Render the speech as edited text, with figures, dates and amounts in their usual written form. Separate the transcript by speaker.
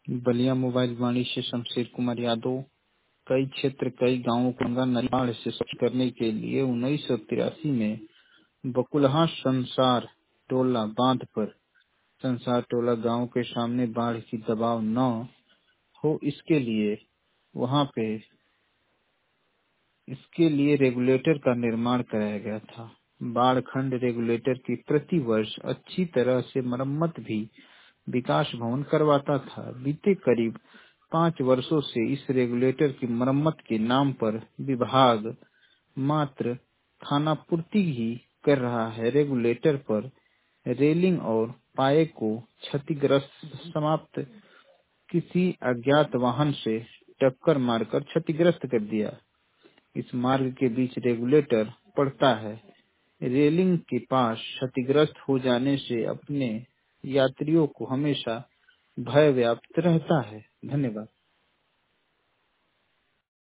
Speaker 1: Ballia mobile वाणी से शमशेर कुमार यादव। कई क्षेत्र कई गांवों को गंगा नदी बाढ़ से स्वच्छ करने के लिए 1983 में बकुलहा संसार टोला बांध पर संसार टोला गांव के सामने बाढ़ की दबाव न हो इसके लिए रेगुलेटर का निर्माण कराया गया था। बाढ़ खंड रेगुलेटर की प्रति वर्ष अच्छी तरह से मरम्मत भी विकास भवन करवाता था। बीते करीब 5 वर्षों से इस रेगुलेटर की मरम्मत के नाम पर विभाग मात्र खानापूर्ति ही कर रहा है। रेगुलेटर पर रेलिंग और पाए को क्षतिग्रस्त समाप्त किसी अज्ञात वाहन से टक्कर मारकर क्षतिग्रस्त कर दिया। इस मार्ग के बीच रेगुलेटर पड़ता है। रेलिंग के पास क्षतिग्रस्त हो जाने से अपने यात्रियों को हमेशा भय व्याप्त रहता है। धन्यवाद।